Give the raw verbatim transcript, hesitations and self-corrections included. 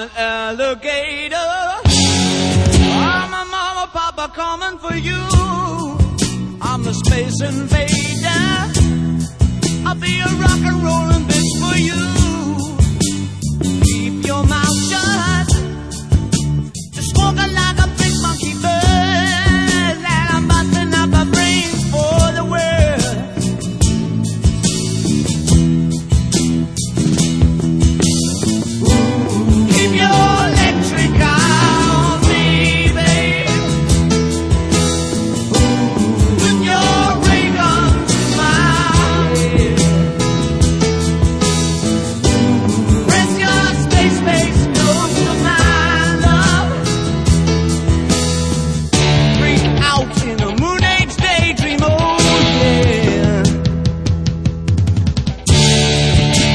an alligator. I'm a mama, papa coming for you. I'm a space invader. I'll be a rock and rollin' bitch for you.